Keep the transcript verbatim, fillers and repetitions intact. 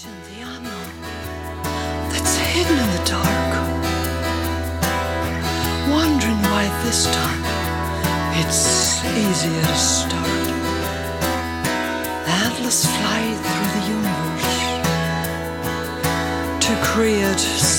in the unknown that's hidden in the dark, wondering why this time it's easier to start. Endless flight through the universe to create